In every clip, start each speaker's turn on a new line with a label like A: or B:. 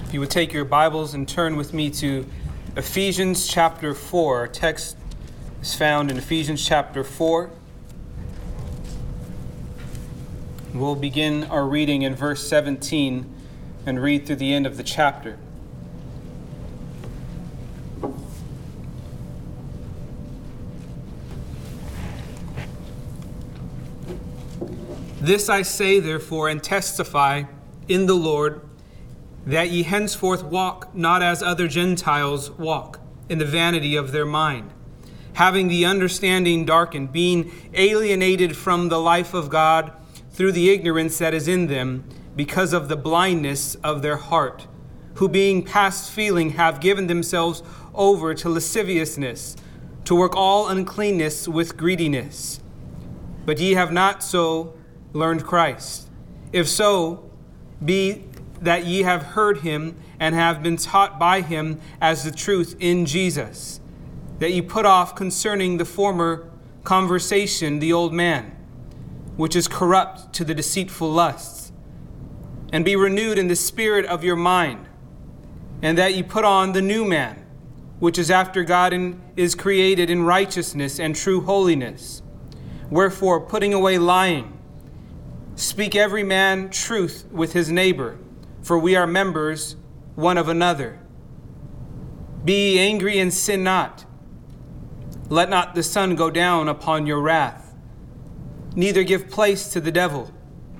A: If you would take your Bibles and turn with me to Ephesians chapter 4. Our text is found in Ephesians chapter 4. We'll begin our reading in verse 17 and read through the end of the chapter. This I say, therefore, and testify in the Lord, that ye henceforth walk not as other Gentiles walk, in the vanity of their mind, having the understanding darkened, being alienated from the life of God through the ignorance that is in them, because of the blindness of their heart, who being past feeling have given themselves over to lasciviousness, to work all uncleanness with greediness. But ye have not so learned Christ. If so, be that ye have heard him and have been taught by him as the truth in Jesus, that ye put off concerning the former conversation the old man, which is corrupt to the deceitful lusts, and be renewed in the spirit of your mind, and that ye put on the new man, which is after God and is created in righteousness and true holiness. Wherefore, putting away lying, speak every man truth with his neighbor, for we are members one of another. Be ye angry and sin not. Let not the sun go down upon your wrath, neither give place to the devil.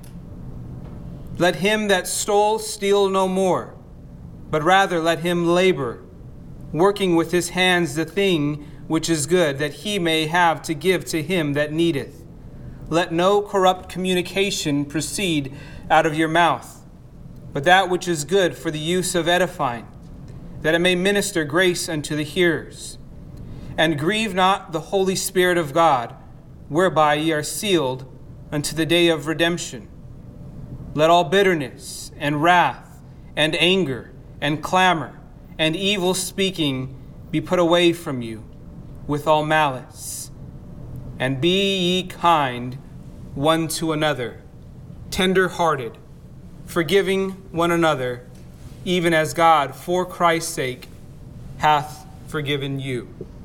A: Let him that stole steal no more, but rather let him labor, working with his hands the thing which is good, that he may have to give to him that needeth. Let no corrupt communication proceed out of your mouth, but that which is good for the use of edifying, that it may minister grace unto the hearers. And grieve not the Holy Spirit of God, whereby ye are sealed unto the day of redemption. Let all bitterness and wrath and anger and clamor and evil speaking be put away from you, with all malice. And be ye kind one to another, tender-hearted, forgiving one another, even as God, for Christ's sake, hath forgiven you.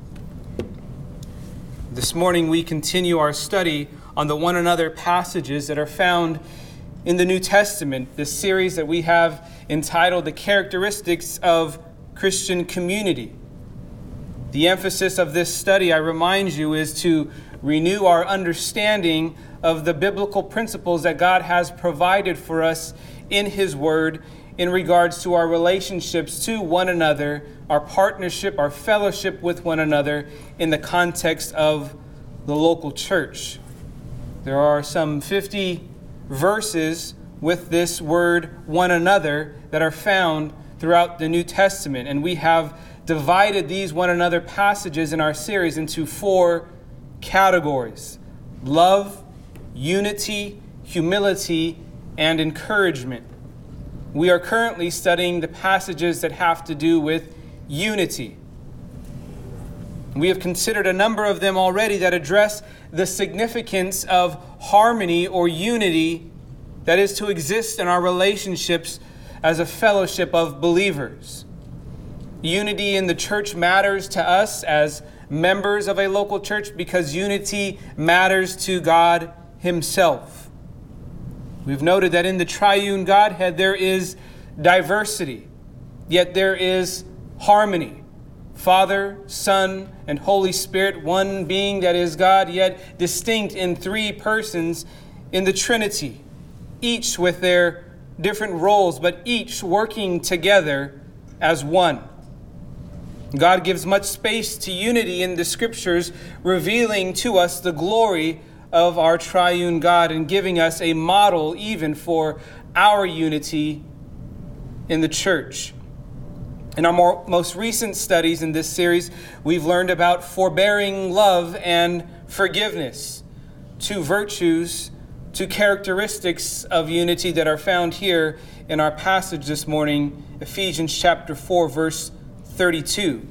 A: This morning we continue our study on the one another passages that are found in the New Testament, this series that we have entitled The Characteristics of Christian Community. The emphasis of this study, I remind you, is to renew our understanding of the biblical principles that God has provided for us in His Word in regards to our relationships to one another, our partnership, our fellowship with one another in the context of the local church. There are some 50 verses with this word one another that are found throughout the New Testament, and we have divided these one another passages in our series into 4 categories: love, unity, humility, and encouragement. We are currently studying the passages that have to do with unity. We have considered a number of them already that address the significance of harmony or unity that is to exist in our relationships as a fellowship of believers. Unity in the church matters to us as members of a local church because unity matters to God Himself. We've noted that in the triune Godhead there is diversity, yet there is harmony. Father, Son, and Holy Spirit, one being that is God, yet distinct in 3 persons in the Trinity, each with their different roles, but each working together as one. God gives much space to unity in the Scriptures, revealing to us the glory of our triune God and giving us a model even for our unity in the church. In our most recent studies in this series, we've learned about forbearing love and forgiveness, 2 virtues, 2 characteristics of unity that are found here in our passage this morning, Ephesians chapter 4, verse 32.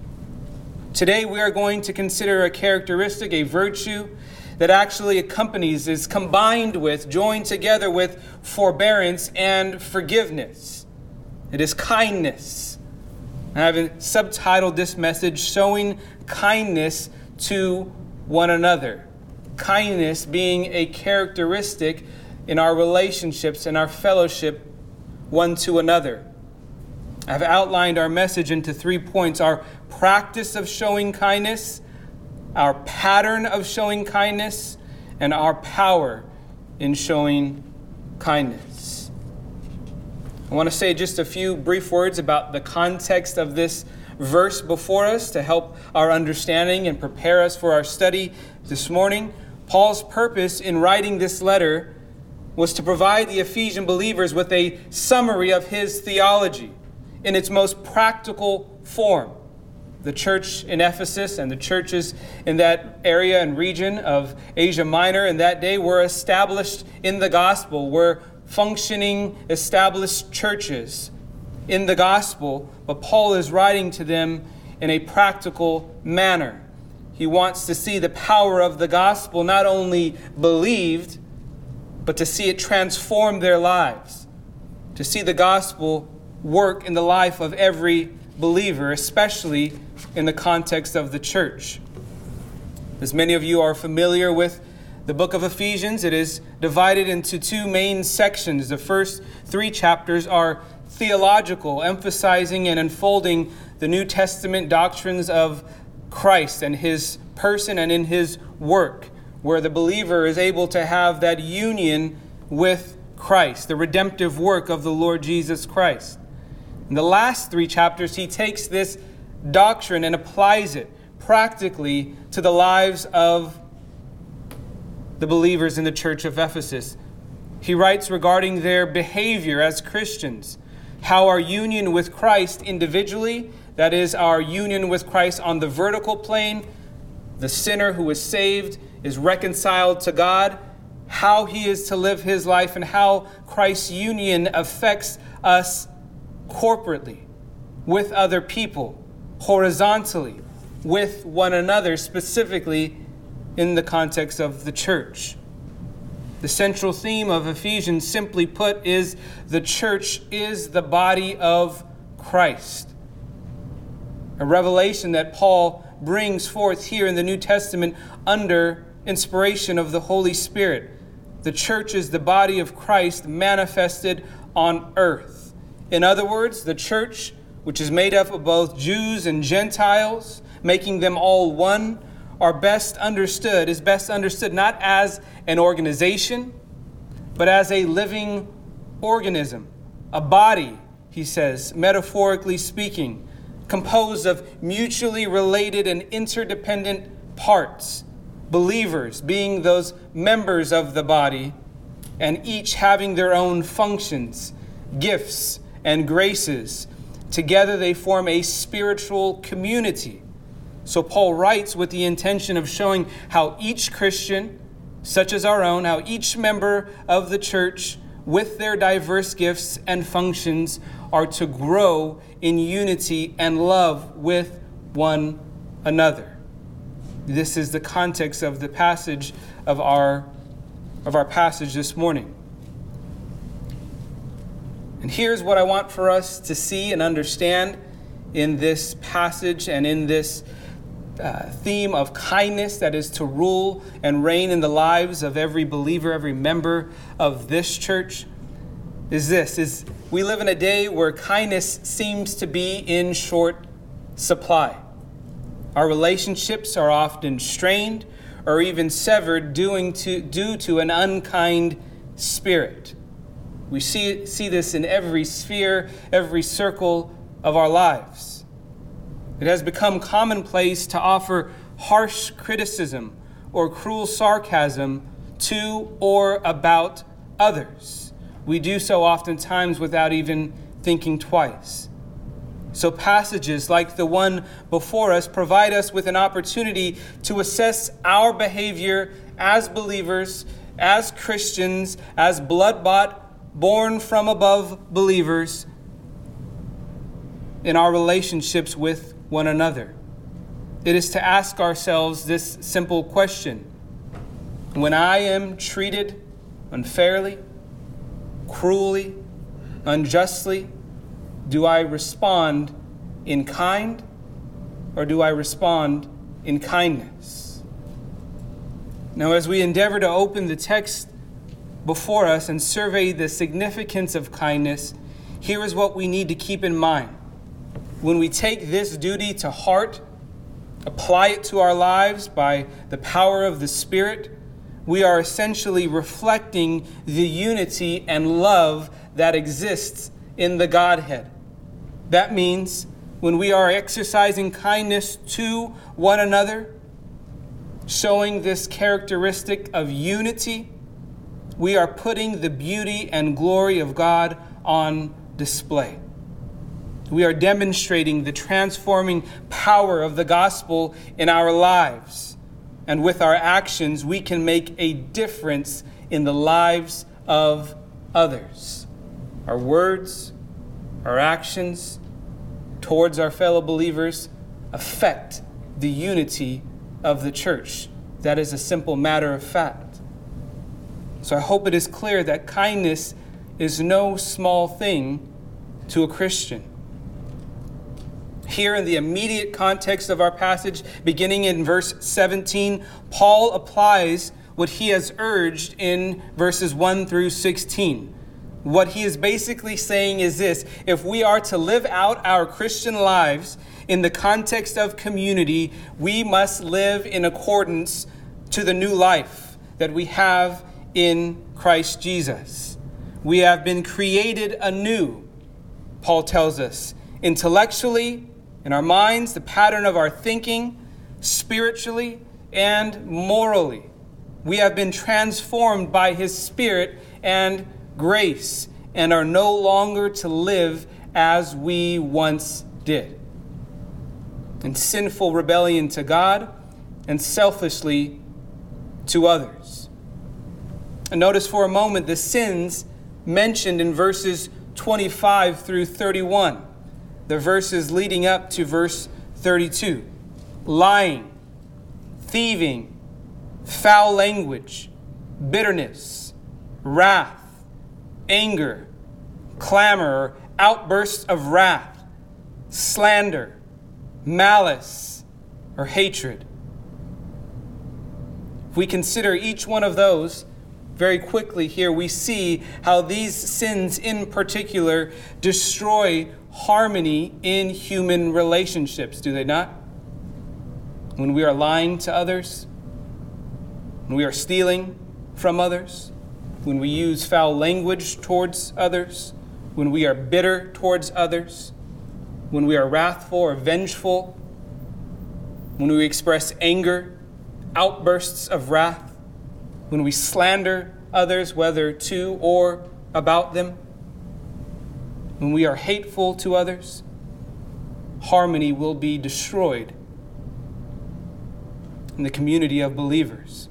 A: Today we are going to consider a characteristic, a virtue that actually accompanies, is combined with, joined together with forbearance and forgiveness. It is kindness. I have subtitled this message, Showing Kindness to One Another. Kindness being a characteristic in our relationships and our fellowship one to another. I've outlined our message into 3 points: our practice of showing kindness, our pattern of showing kindness, and our power in showing kindness. I want to say just a few brief words about the context of this verse before us to help our understanding and prepare us for our study this morning. Paul's purpose in writing this letter was to provide the Ephesian believers with a summary of his theology in its most practical form. The church in Ephesus and the churches in that area and region of Asia Minor in that day were established in the gospel, were functioning, established churches in the gospel, but Paul is writing to them in a practical manner. He wants to see the power of the gospel not only believed, but to see it transform their lives, to see the gospel work in the life of every believer, especially in the context of the church. As many of you are familiar with the book of Ephesians, it is divided into 2 main sections. The first 3 chapters are theological, emphasizing and unfolding the New Testament doctrines of Christ and his person and in his work, where the believer is able to have that union with Christ, the redemptive work of the Lord Jesus Christ. In the last 3 chapters, he takes this doctrine and applies it practically to the lives of the believers in the church of Ephesus. He writes regarding their behavior as Christians, how our union with Christ individually, that is, our union with Christ on the vertical plane, the sinner who is saved is reconciled to God, how he is to live his life, and how Christ's union affects us corporately, with other people, horizontally, with one another, specifically in the context of the church. The central theme of Ephesians, simply put, is the church is the body of Christ. A revelation that Paul brings forth here in the New Testament under inspiration of the Holy Spirit. The church is the body of Christ manifested on earth. In other words, the church, which is made up of both Jews and Gentiles, making them all one, is best understood not as an organization, but as a living organism, a body, he says, metaphorically speaking, composed of mutually related and interdependent parts, believers being those members of the body, and each having their own functions, gifts, and graces. Together they form a spiritual community. So Paul writes with the intention of showing how each Christian, such as our own, how each member of the church, with their diverse gifts and functions, are to grow in unity and love with one another. This is the context of the passage of our passage this morning. And here's what I want for us to see and understand in this passage and in this theme of kindness that is to rule and reign in the lives of every believer, every member of this church, is we live in a day where kindness seems to be in short supply. Our relationships are often strained or even severed due to an unkind spirit. We see this in every sphere, every circle of our lives. It has become commonplace to offer harsh criticism or cruel sarcasm to or about others. We do so oftentimes without even thinking twice. So passages like the one before us provide us with an opportunity to assess our behavior as believers, as Christians, as blood-bought, born from above believers in our relationships with one another. It is to ask ourselves this simple question: when I am treated unfairly, cruelly, unjustly, Do I respond in kind, or do I respond in kindness? Now, as we endeavor to open the text before us and survey the significance of kindness, here is what we need to keep in mind. When we take this duty to heart, apply it to our lives by the power of the Spirit, we are essentially reflecting the unity and love that exists in the Godhead. That means when we are exercising kindness to one another, showing this characteristic of unity, we are putting the beauty and glory of God on display. We are demonstrating the transforming power of the gospel in our lives. And with our actions, we can make a difference in the lives of others. Our words, our actions towards our fellow believers affect the unity of the church. That is a simple matter of fact. So I hope it is clear that kindness is no small thing to a Christian. Here in the immediate context of our passage, beginning in verse 17, Paul applies what he has urged in verses 1 through 16. What he is basically saying is this: if we are to live out our Christian lives in the context of community, we must live in accordance to the new life that we have in Christ Jesus. We have been created anew, Paul tells us, intellectually, in our minds, the pattern of our thinking, spiritually, and morally. We have been transformed by his Spirit and grace and are no longer to live as we once did, in sinful rebellion to God and selfishly to others. And notice for a moment the sins mentioned in verses 25 through 31. The verses leading up to verse 32. Lying, thieving, foul language, bitterness, wrath, anger, clamor, or outbursts of wrath, slander, malice, or hatred. If we consider each one of those very quickly here, we see how these sins in particular destroy harmony in human relationships, do they not? When we are lying to others, when we are stealing from others, when we use foul language towards others, when we are bitter towards others, when we are wrathful or vengeful, when we express anger, outbursts of wrath, when we slander others, whether to or about them, when we are hateful to others, harmony will be destroyed in the community of believers.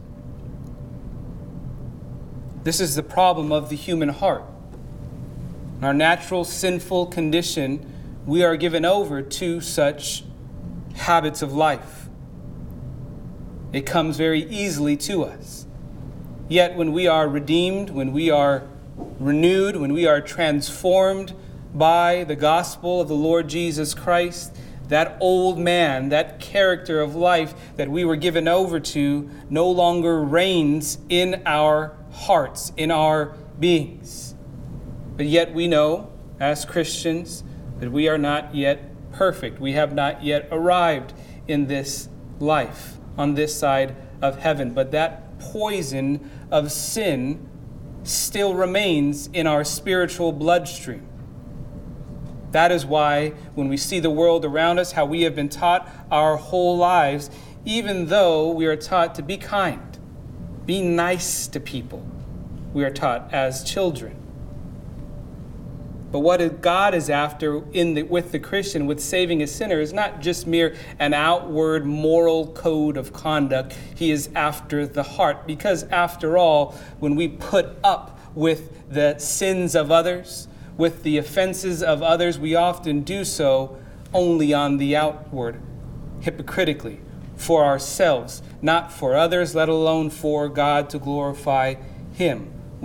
A: This is the problem of the human heart. In our natural sinful condition, we are given over to such habits of life. It comes very easily to us. Yet when we are redeemed, when we are renewed, when we are transformed by the gospel of the Lord Jesus Christ, that old man, that character of life that we were given over to no longer reigns in our hearts, in our beings. But yet we know, as Christians, that we are not yet perfect. We have not yet arrived in this life, on this side of heaven. But that poison of sin still remains in our spiritual bloodstream. That is why when we see the world around us, how we have been taught our whole lives, even though we are taught to be kind, be nice to people, we are taught as children. But what God is after with the Christian, with saving a sinner, is not just mere an outward moral code of conduct. He is after the heart. Because after all, when we put up with the sins of others, with the offenses of others, we often do so only on the outward, hypocritically, for ourselves, not for others, let alone for God to glorify Him.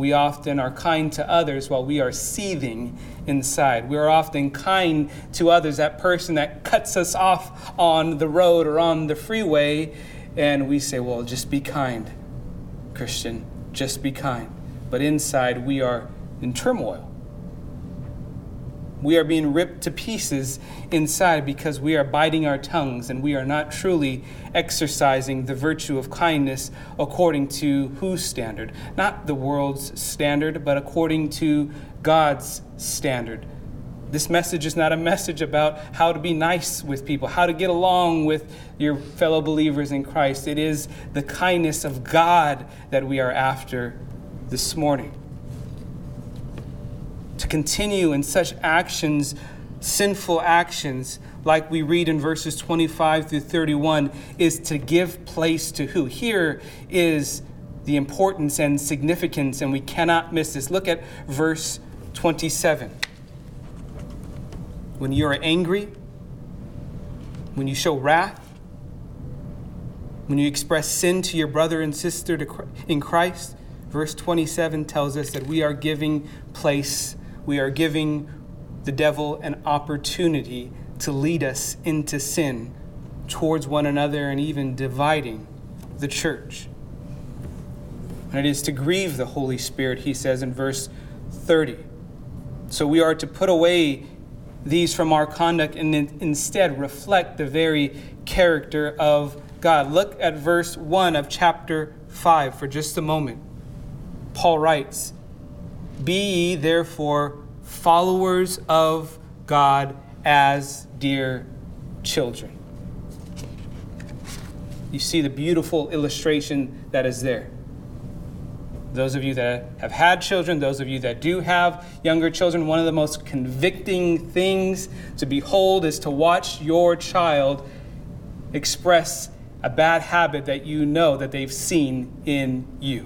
A: we often are kind to others while we are seething inside. We are often kind to others, that person that cuts us off on the road or on the freeway, and we say, well, just be kind, Christian, just be kind. But inside we are in turmoil. We are being ripped to pieces inside because we are biting our tongues and we are not truly exercising the virtue of kindness according to whose standard? Not the world's standard, but according to God's standard. This message is not a message about how to be nice with people, how to get along with your fellow believers in Christ. It is the kindness of God that we are after this morning. To continue in such actions, sinful actions, like we read in verses 25 through 31, is to give place to who? Here is the importance and significance, and we cannot miss this. Look at verse 27. When you are angry, when you show wrath, when you express sin to your brother and sister in Christ, verse 27 tells us that we are giving place. We are giving the devil an opportunity to lead us into sin towards one another and even dividing the church. And it is to grieve the Holy Spirit, he says in verse 30. So we are to put away these from our conduct and instead reflect the very character of God. Look at verse 1 of chapter 5 for just a moment. Paul writes, "Be ye therefore followers of God as dear children." You see the beautiful illustration that is there. Those of you that have had children, those of you that do have younger children, one of the most convicting things to behold is to watch your child express a bad habit that you know that they've seen in you.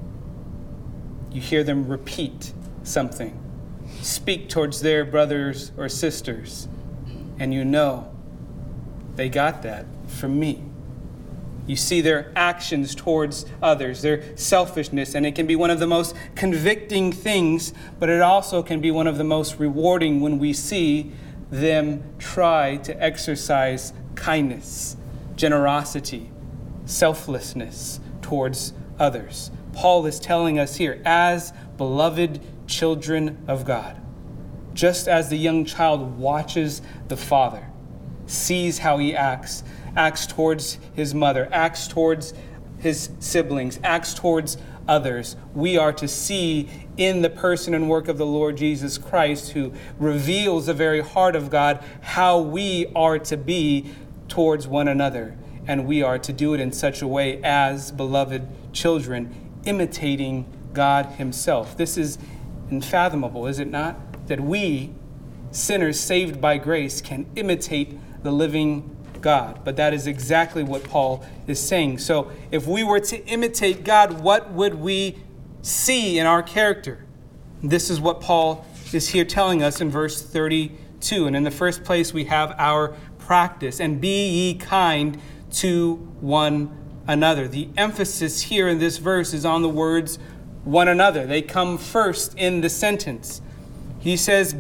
A: You hear them repeat something, speak towards their brothers or sisters, and you know they got that from me. You see their actions towards others, their selfishness, and it can be one of the most convicting things, but it also can be one of the most rewarding when we see them try to exercise kindness, generosity, selflessness towards others. Paul is telling us here, as beloved children of God, just as the young child watches the father, sees how he acts towards his mother, acts towards his siblings, acts towards others, we are to see in the person and work of the Lord Jesus Christ, who reveals the very heart of God, how we are to be towards one another. And we are to do it in such a way as beloved children, imitating God himself. This is unfathomable, is it not? That we, sinners saved by grace, can imitate the living God. But that is exactly what Paul is saying. So if we were to imitate God, what would we see in our character? This is what Paul is here telling us in verse 32. And in the first place, we have our practice. And be ye kind to one another. The emphasis here in this verse is on the words one another. They come first in the sentence. He says,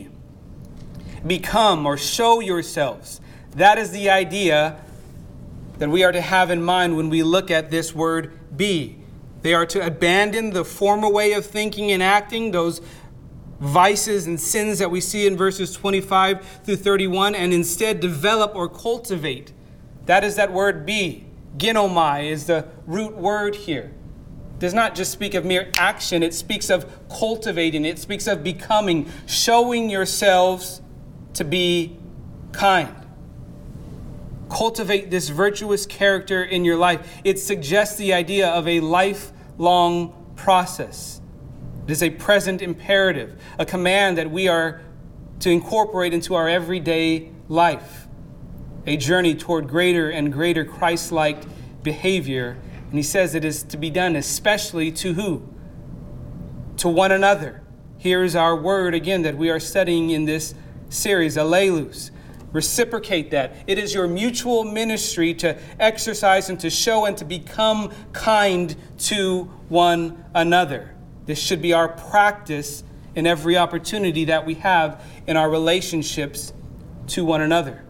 A: become, or show yourselves. That is the idea that we are to have in mind when we look at this word be. They are to abandon the former way of thinking and acting, those vices and sins that we see in verses 25 through 31, and instead develop or cultivate. That is that word be. Ginomai is the root word here. It does not just speak of mere action, it speaks of cultivating, it speaks of becoming, showing yourselves to be kind. Cultivate this virtuous character in your life. It suggests the idea of a lifelong process. It is a present imperative, a command that we are to incorporate into our everyday life, a journey toward greater and greater Christ-like behavior. And he says it is to be done especially to who? To one another. Here is our word again that we are studying in this series, allelus. Reciprocate that. It is your mutual ministry to exercise and to show and to become kind to one another. This should be our practice in every opportunity that we have in our relationships to one another.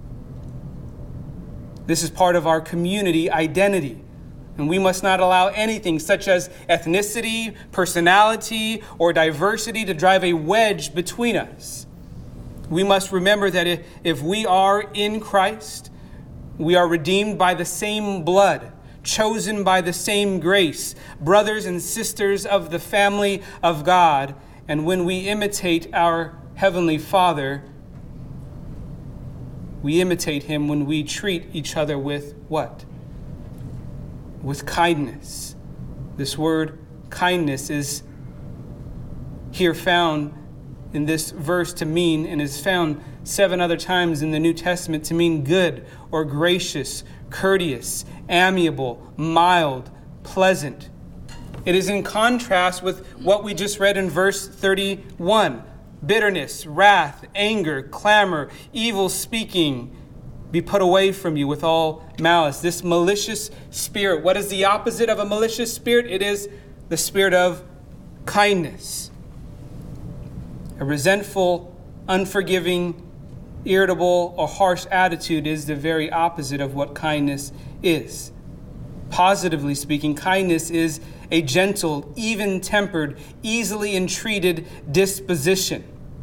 A: This is part of our community identity, and we must not allow anything such as ethnicity, personality, or diversity to drive a wedge between us. We must remember that if we are in Christ, we are redeemed by the same blood, chosen by the same grace, brothers and sisters of the family of God. And when we imitate our Heavenly Father, we imitate Him when we treat each other with what? With kindness. This word kindness is here found in this verse to mean, and is found 7 other times in the New Testament to mean good or gracious, courteous, amiable, mild, pleasant. It is in contrast with what we just read in verse 31. Bitterness, wrath, anger, clamor, evil speaking be put away from you with all malice. This malicious spirit, what is the opposite of a malicious spirit? It is the spirit of kindness. A resentful, unforgiving, irritable, or harsh attitude is the very opposite of what kindness is. Positively speaking, kindness is a gentle, even-tempered, easily entreated disposition.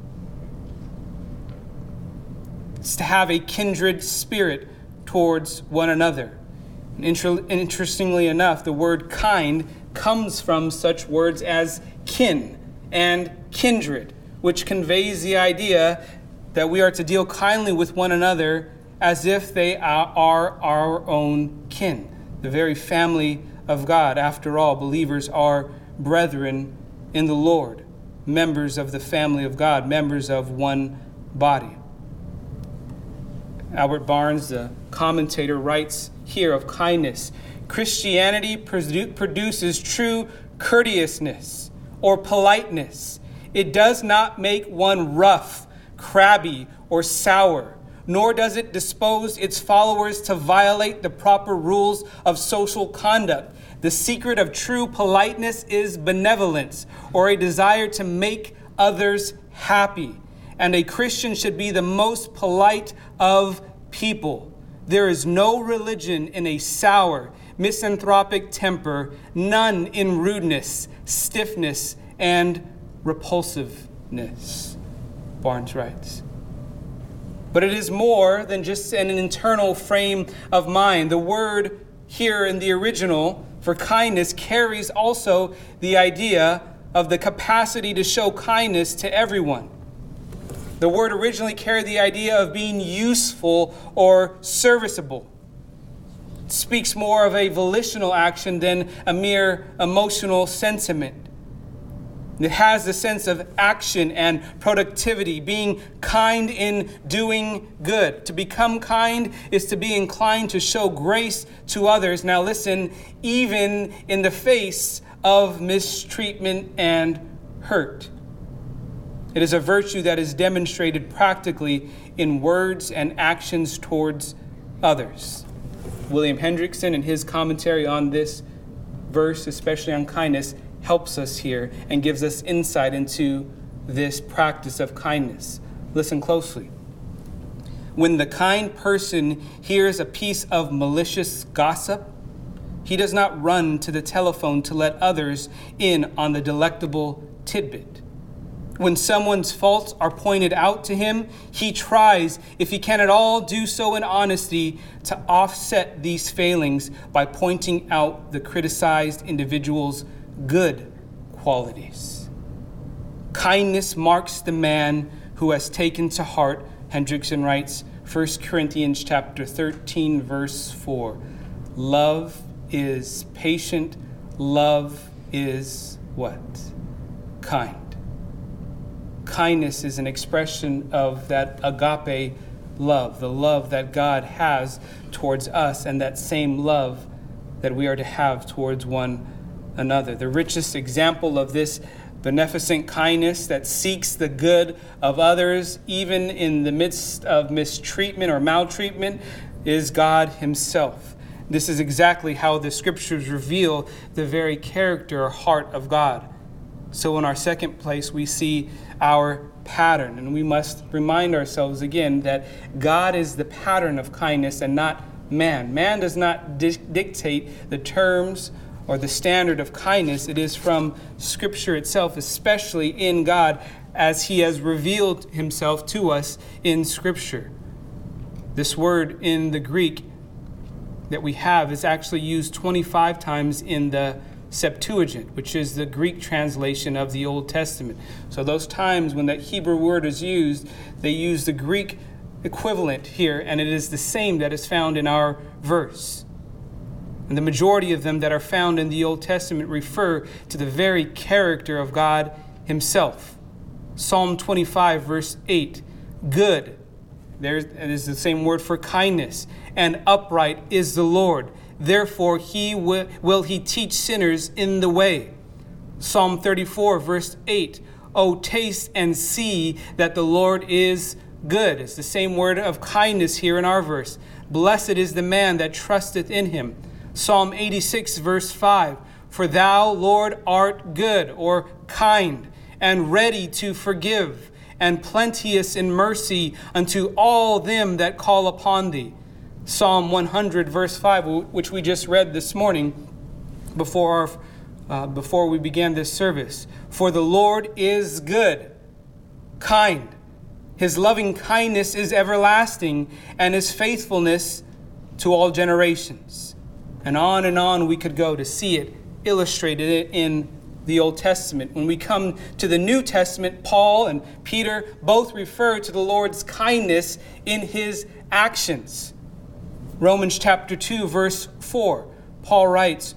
A: It's to have a kindred spirit towards one another. And interestingly enough, the word kind comes from such words as kin and kindred, which conveys the idea that we are to deal kindly with one another as if they are our own kin, the very family of God. After all, believers are brethren in the Lord, members of the family of God, members of one body. Albert Barnes, the commentator, writes here of kindness: Christianity produces true courteousness or politeness. It does not make one rough, crabby, or sour, nor does it dispose its followers to violate the proper rules of social conduct. The secret of true politeness is benevolence, or a desire to make others happy. And a Christian should be the most polite of people. There is no religion in a sour, misanthropic temper, none in rudeness, stiffness, and repulsiveness, Barnes writes. But it is more than just an internal frame of mind. The word here in the original for kindness carries also the idea of the capacity to show kindness to everyone. The word originally carried the idea of being useful or serviceable. It speaks more of a volitional action than a mere emotional sentiment. It has the sense of action and productivity, being kind in doing good. To become kind is to be inclined to show grace to others. Now listen, even in the face of mistreatment and hurt. It is a virtue that is demonstrated practically in words and actions towards others. William Hendrickson, in his commentary on this verse, especially on kindness, helps us here and gives us insight into this practice of kindness. Listen closely. When the kind person hears a piece of malicious gossip, he does not run to the telephone to let others in on the delectable tidbit. When someone's faults are pointed out to him, he tries, if he can at all do so in honesty, to offset these failings by pointing out the criticized individual's good qualities. Kindness marks the man who has taken to heart, Hendrickson writes, 1 Corinthians chapter 13, verse 4. Love is patient. Love is what? Kind. Kindness is an expression of that agape love, the love that God has towards us, and that same love that we are to have towards one another. The richest example of this beneficent kindness that seeks the good of others, even in the midst of mistreatment or maltreatment, is God Himself. This is exactly how the Scriptures reveal the very character or heart of God. So in our second place, we see our pattern. And we must remind ourselves again that God is the pattern of kindness and not man. Man does not dictate the terms or the standard of kindness. It is from Scripture itself, especially in God, as He has revealed Himself to us in Scripture. This word in the Greek that we have is actually used 25 times in the Septuagint, which is the Greek translation of the Old Testament. So those times when that Hebrew word is used, they use the Greek equivalent here, and it is the same that is found in our verse. And the majority of them that are found in the Old Testament refer to the very character of God Himself. Psalm 25, verse 8, good, it is the same word for kindness, and upright is the Lord. Therefore will He teach sinners in the way. Psalm 34, verse 8, O taste and see that the Lord is good. It's the same word of kindness here in our verse. Blessed is the man that trusteth in Him. Psalm 86, verse 5, for thou, Lord, art good, or kind, and ready to forgive, and plenteous in mercy unto all them that call upon thee. Psalm 100, verse 5, which we just read this morning before we began this service. For the Lord is good, kind. His loving kindness is everlasting, and His faithfulness to all generations. And on we could go to see it illustrated in the Old Testament. When we come to the New Testament, Paul and Peter both refer to the Lord's kindness in His actions. Romans chapter 2, verse 4, Paul writes,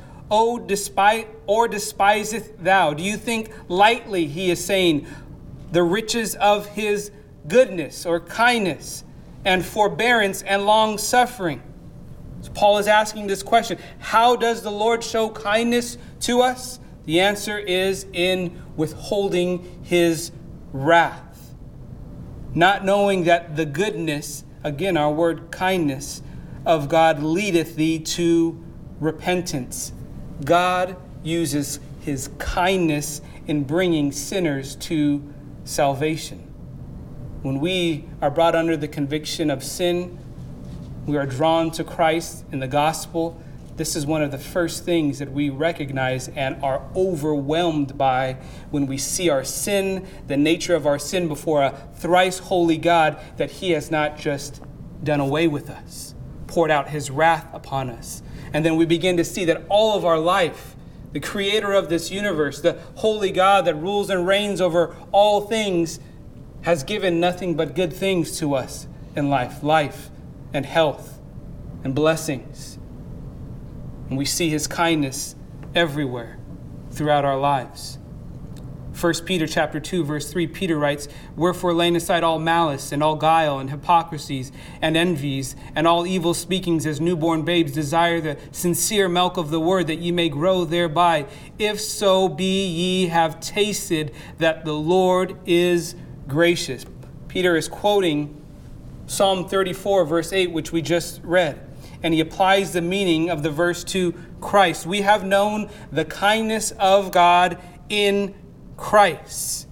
A: despiseth thou? Do you think lightly, he is saying, the riches of His goodness or kindness and forbearance and long suffering? So Paul is asking this question. How does the Lord show kindness to us? The answer is in withholding His wrath. Not knowing that the goodness, again our word kindness, of God leadeth thee to repentance. God uses His kindness in bringing sinners to salvation. When we are brought under the conviction of sin, we are drawn to Christ in the gospel. This is one of the first things that we recognize and are overwhelmed by when we see our sin, the nature of our sin before a thrice holy God, that He has not just done away with us, poured out His wrath upon us. And then we begin to see that all of our life, the creator of this universe, the holy God that rules and reigns over all things, has given nothing but good things to us in life and health and blessings. And we see His kindness everywhere throughout our lives. 1 Peter chapter 2, verse 3, Peter writes, wherefore laying aside all malice and all guile and hypocrisies and envies and all evil speakings as newborn babes, desire the sincere milk of the word, that ye may grow thereby, if so be ye have tasted that the Lord is gracious. Peter is quoting Psalm 34, verse 8, which we just read. And he applies the meaning of the verse to Christ. We have known the kindness of God in Christ.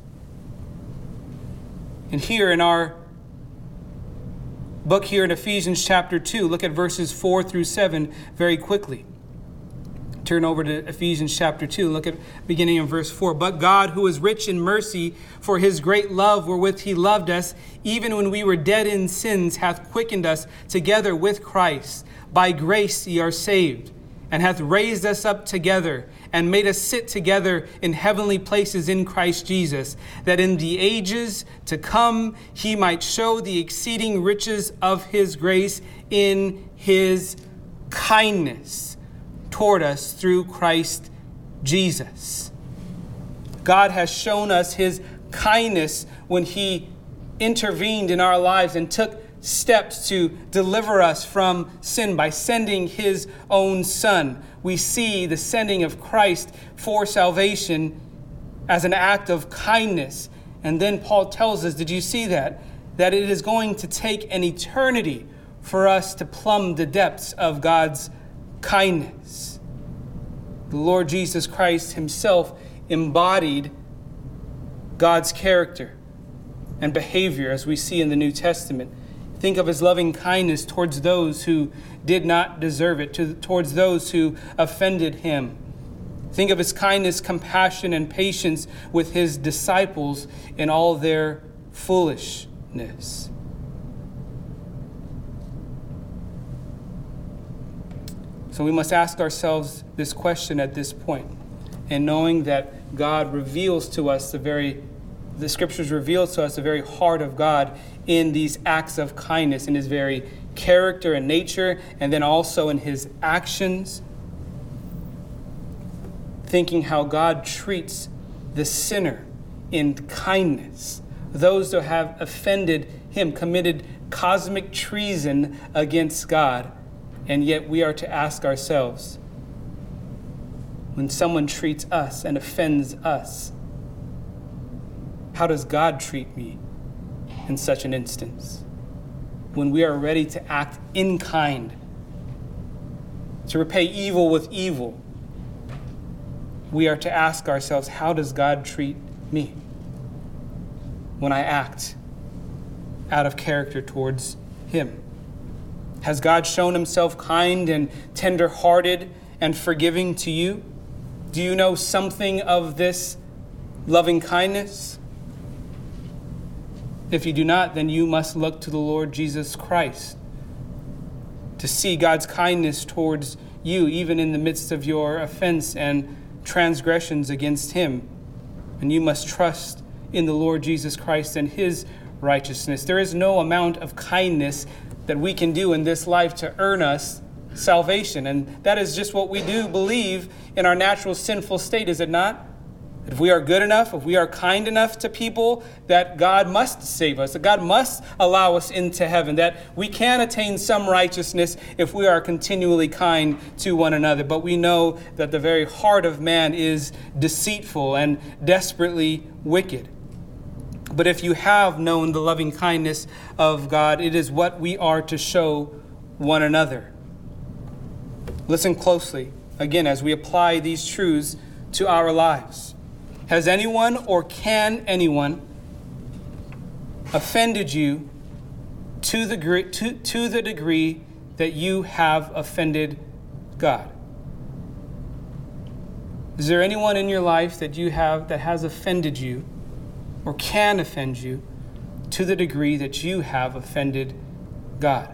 A: And here in our book here in Ephesians chapter 2, look at verses 4 through 7 very quickly. Turn over to Ephesians chapter 2. Look at beginning in verse 4. But God, who is rich in mercy, for His great love wherewith He loved us, even when we were dead in sins, hath quickened us together with Christ. By grace ye are saved, and hath raised us up together, and made us sit together in heavenly places in Christ Jesus, that in the ages to come He might show the exceeding riches of His grace in His kindness toward us through Christ Jesus. God has shown us His kindness when He intervened in our lives and took steps to deliver us from sin by sending His own Son. We see the sending of Christ for salvation as an act of kindness. And then Paul tells us, did you see that? That it is going to take an eternity for us to plumb the depths of God's kindness. The Lord Jesus Christ Himself embodied God's character and behavior as we see in the New Testament. Think of his loving kindness towards those who did not deserve it, towards those who offended him. Think of his kindness, compassion, and patience with his disciples in all their foolishness. So we must ask ourselves this question at this point, and knowing that God reveals to us the Scriptures reveal to us the very heart of God in these acts of kindness, in his very character and nature, and then also in his actions. Thinking how God treats the sinner in kindness, those who have offended him, committed cosmic treason against God. And yet we are to ask ourselves, when someone treats us and offends us, how does God treat me in such an instance? When we are ready to act in kind, to repay evil with evil, we are to ask ourselves, how does God treat me when I act out of character towards him? Has God shown himself kind and tender-hearted and forgiving to you? Do you know something of this loving kindness? If you do not, then you must look to the Lord Jesus Christ to see God's kindness towards you, even in the midst of your offense and transgressions against him. And you must trust in the Lord Jesus Christ and his righteousness. There is no amount of kindness that we can do in this life to earn us salvation. And that is just what we do believe in our natural sinful state, is it not? If we are good enough, if we are kind enough to people, that God must save us, that God must allow us into heaven, that we can attain some righteousness if we are continually kind to one another. But we know that the very heart of man is deceitful and desperately wicked. But if you have known the loving kindness of God, it is what we are to show one another. Listen closely, again, as we apply these truths to our lives. Has anyone or can anyone offended you to the degree that you have offended God? Is there anyone in your life that you have that has offended you or can offend you to the degree that you have offended God?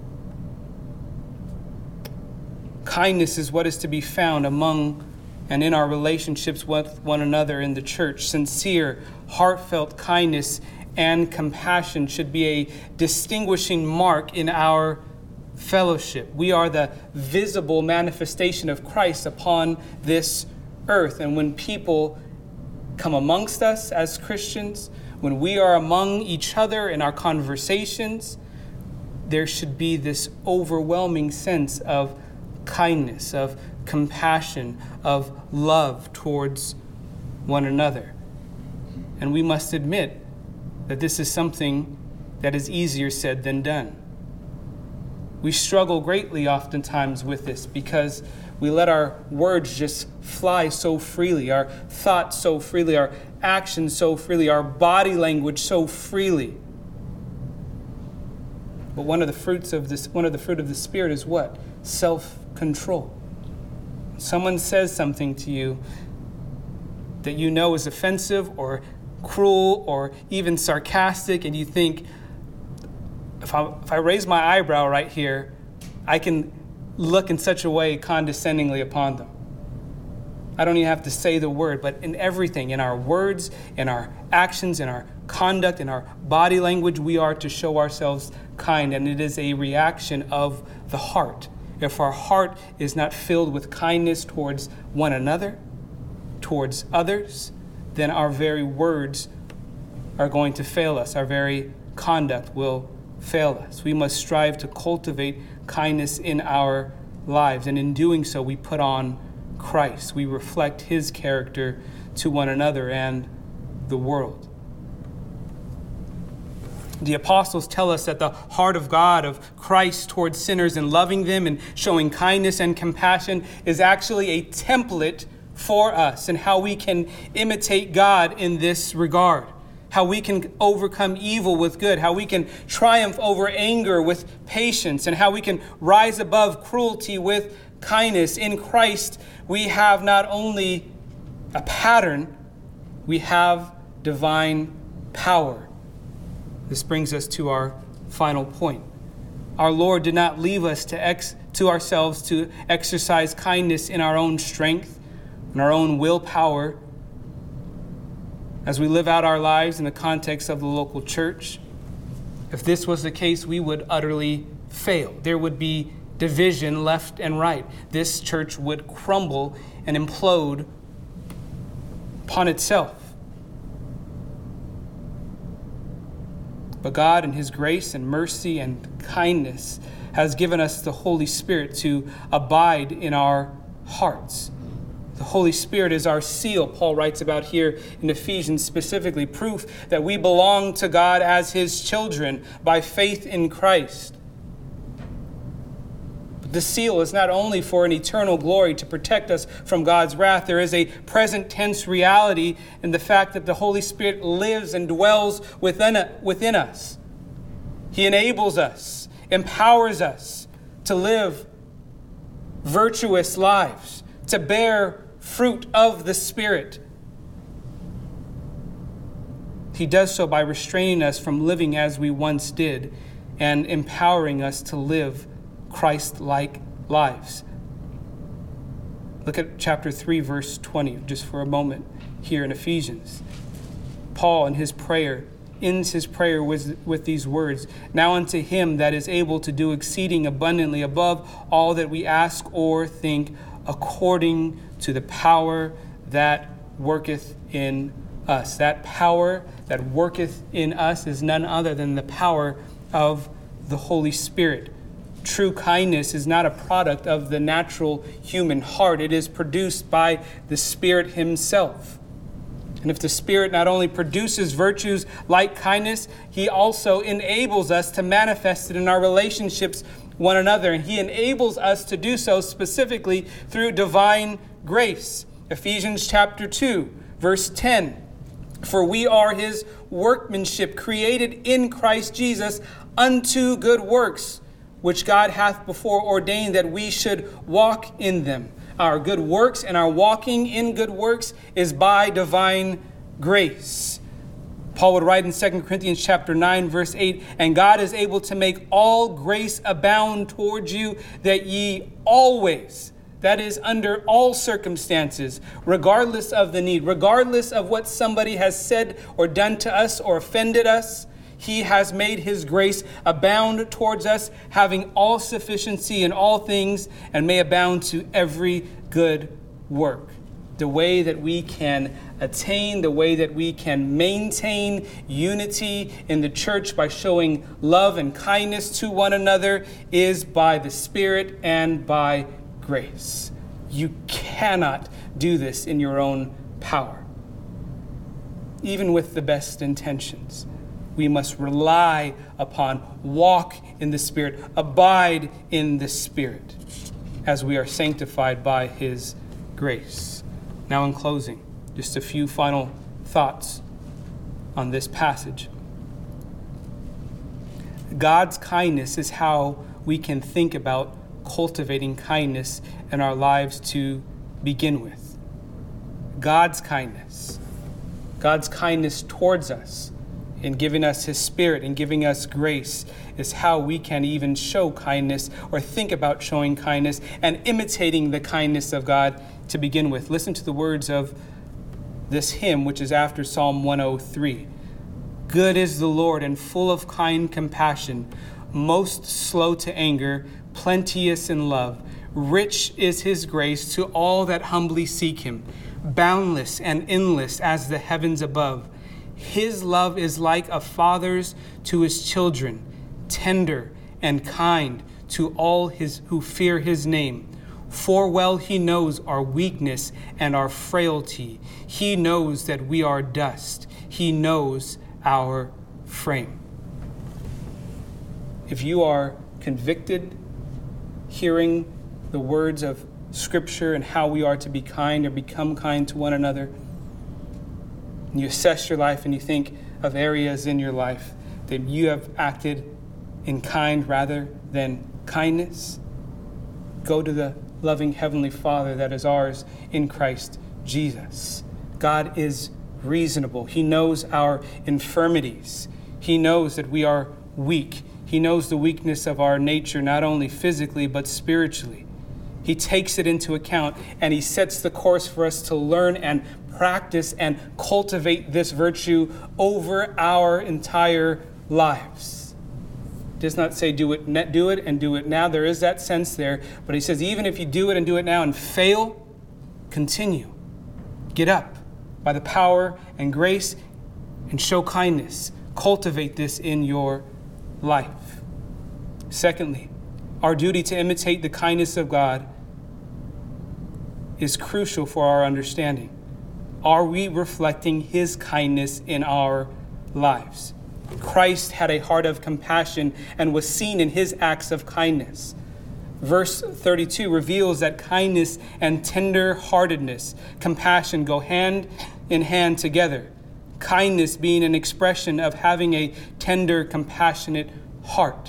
A: Kindness is what is to be found among and in our relationships with one another in the church. Sincere, heartfelt kindness and compassion should be a distinguishing mark in our fellowship. We are the visible manifestation of Christ upon this earth. And when people come amongst us as Christians, when we are among each other in our conversations, there should be this overwhelming sense of kindness, of compassion, of love towards one another. And we must admit that this is something that is easier said than done. We struggle greatly oftentimes with this because we let our words just fly so freely, our thoughts so freely, our actions so freely, our body language so freely. But one of the fruit of the Spirit is what? Self-control. Someone says something to you that you know is offensive or cruel or even sarcastic, and you think, if I raise my eyebrow right here, I can look in such a way condescendingly upon them. I don't even have to say the word, but in everything, in our words, in our actions, in our conduct, in our body language, we are to show ourselves kind, and it is a reaction of the heart. If our heart is not filled with kindness towards one another, towards others, then our very words are going to fail us. Our very conduct will fail us. We must strive to cultivate kindness in our lives, and in doing so, we put on Christ. We reflect his character to one another and the world. The apostles tell us that the heart of God, of Christ towards sinners and loving them and showing kindness and compassion is actually a template for us and how we can imitate God in this regard, how we can overcome evil with good, how we can triumph over anger with patience, and how we can rise above cruelty with kindness. In Christ, we have not only a pattern, we have divine power. This brings us to our final point. Our Lord did not leave us to ourselves to exercise kindness in our own strength, in our own willpower, as we live out our lives in the context of the local church. If this was the case, we would utterly fail. There would be division left and right. This church would crumble and implode upon itself. But God, in His grace and mercy and kindness, has given us the Holy Spirit to abide in our hearts. The Holy Spirit is our seal, Paul writes about here in Ephesians specifically, proof that we belong to God as His children by faith in Christ. But the seal is not only for an eternal glory to protect us from God's wrath. There is a present tense reality in the fact that the Holy Spirit lives and dwells within us. He enables us, empowers us to live virtuous lives, to bear fruit of the Spirit. He does so by restraining us from living as we once did and empowering us to live Christ-like lives. Look at chapter 3, verse 20, just for a moment here in Ephesians. Paul, in his prayer, ends his prayer with these words, "Now unto Him that is able to do exceeding abundantly above all that we ask or think, according to the power that worketh in us." That power that worketh in us is none other than the power of the Holy Spirit. True kindness is not a product of the natural human heart. It is produced by the Spirit Himself. And if the Spirit not only produces virtues like kindness, He also enables us to manifest it in our relationships one another. And He enables us to do so specifically through divine grace. Ephesians chapter 2, verse 10. "For we are His workmanship, created in Christ Jesus unto good works, which God hath before ordained that we should walk in them." Our good works and our walking in good works is by divine grace. Paul would write in 2 Corinthians chapter 9, verse 8, "And God is able to make all grace abound towards you, that ye always," that is, under all circumstances, regardless of the need, regardless of what somebody has said or done to us or offended us, He has made His grace abound towards us, having all sufficiency in all things, and may abound to every good work. The way that we can attain, the way that we can maintain unity in the church by showing love and kindness to one another is by the Spirit and by grace. You cannot do this in your own power. Even with the best intentions, we must rely upon, walk in the Spirit, abide in the Spirit as we are sanctified by His grace. Now in closing, just a few final thoughts on this passage. God's kindness is how we can think about cultivating kindness in our lives to begin with. God's kindness towards us, in giving us His Spirit and giving us grace, is how we can even show kindness or think about showing kindness and imitating the kindness of God to begin with. Listen to the words of this hymn, which is after Psalm 103. "Good is the Lord and full of kind compassion, most slow to anger, plenteous in love. Rich is His grace to all that humbly seek Him, boundless and endless as the heavens above. His love is like a father's to his children, tender and kind to all who fear His name. For well He knows our weakness and our frailty. He knows that we are dust. He knows our frame." If you are convicted hearing the words of Scripture and how we are to be kind or become kind to one another, and you assess your life and you think of areas in your life that you have acted in kind rather than kindness, go to the loving Heavenly Father that is ours in Christ Jesus. God is reasonable. He knows our infirmities. He knows that we are weak. He knows the weakness of our nature, not only physically, but spiritually. He takes it into account, and he sets the course for us to learn and practice and cultivate this virtue over our entire lives. It does not say do it and do it now. There is that sense there, but he says even if you do it and do it now and fail, continue. Get up by the power and grace and show kindness. Cultivate this in your life. Secondly, our duty to imitate the kindness of God is crucial for our understanding. Are we reflecting his kindness in our lives? Christ had a heart of compassion and was seen in his acts of kindness. Verse 32 reveals that kindness and tender-heartedness, compassion go hand in hand together. Kindness being an expression of having a tender, compassionate heart.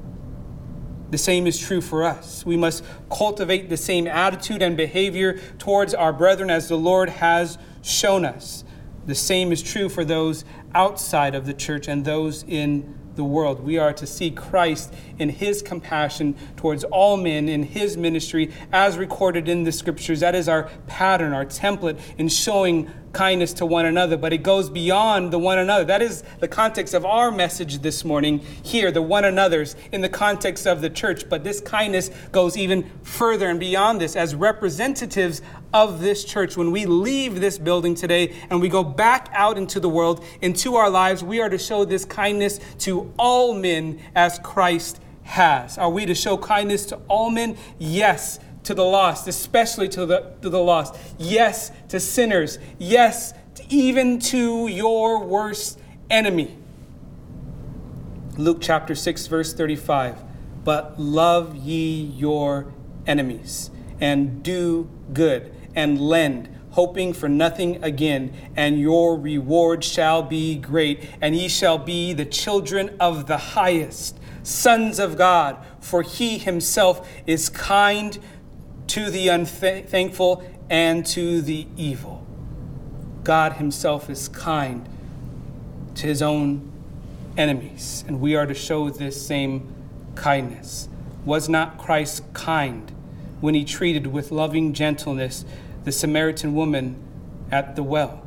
A: The same is true for us. We must cultivate the same attitude and behavior towards our brethren as the Lord has shown us. The same is true for those outside of the church and those in the world. We are to see Christ in his compassion towards all men in his ministry as recorded in the scriptures. That is our pattern, our template in showing kindness to one another, but it goes beyond the one another. That is the context of our message this morning here, the one another's in the context of the church. But this kindness goes even further and beyond this as representatives of this church. When we leave this building today and we go back out into the world, into our lives, we are to show this kindness to all men as Christ has. Are we to show kindness to all men? Yes. To the lost, especially to the lost. Yes, to sinners. Yes, even to your worst enemy. Luke chapter 6, verse 35. But love ye your enemies, and do good, and lend, hoping for nothing again, and your reward shall be great, and ye shall be the children of the highest, sons of God, for he himself is kind to the unthankful and to the evil. God himself is kind to his own enemies, and we are to show this same kindness. Was not Christ kind when he treated with loving gentleness the Samaritan woman at the well?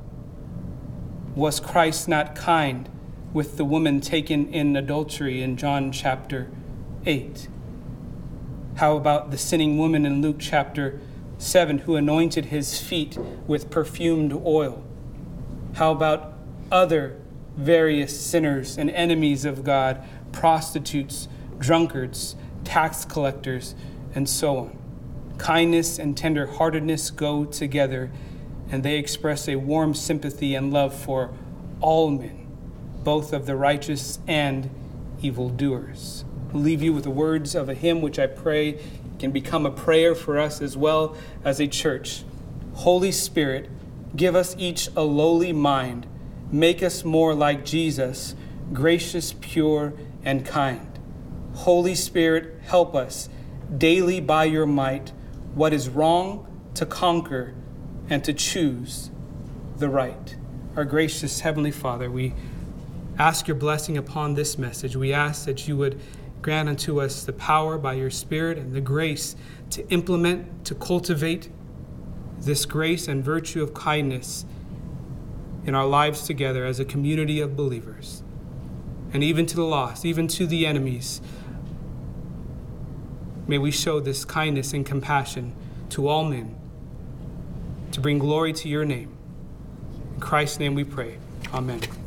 A: Was Christ not kind with the woman taken in adultery in John chapter 8? How about the sinning woman in Luke chapter 7 who anointed his feet with perfumed oil? How about other various sinners and enemies of God, prostitutes, drunkards, tax collectors, and so on? Kindness and tender-heartedness go together, and they express a warm sympathy and love for all men, both of the righteous and evildoers. I'll leave you with the words of a hymn which I pray can become a prayer for us as well as a church. Holy Spirit, give us each a lowly mind. Make us more like Jesus, gracious, pure, and kind. Holy Spirit, help us daily by your might what is wrong to conquer and to choose the right. Our gracious Heavenly Father, we ask your blessing upon this message. We ask that you would grant unto us the power by your Spirit and the grace to implement, to cultivate this grace and virtue of kindness in our lives together as a community of believers. And even to the lost, even to the enemies, may we show this kindness and compassion to all men to bring glory to your name. In Christ's name we pray. Amen.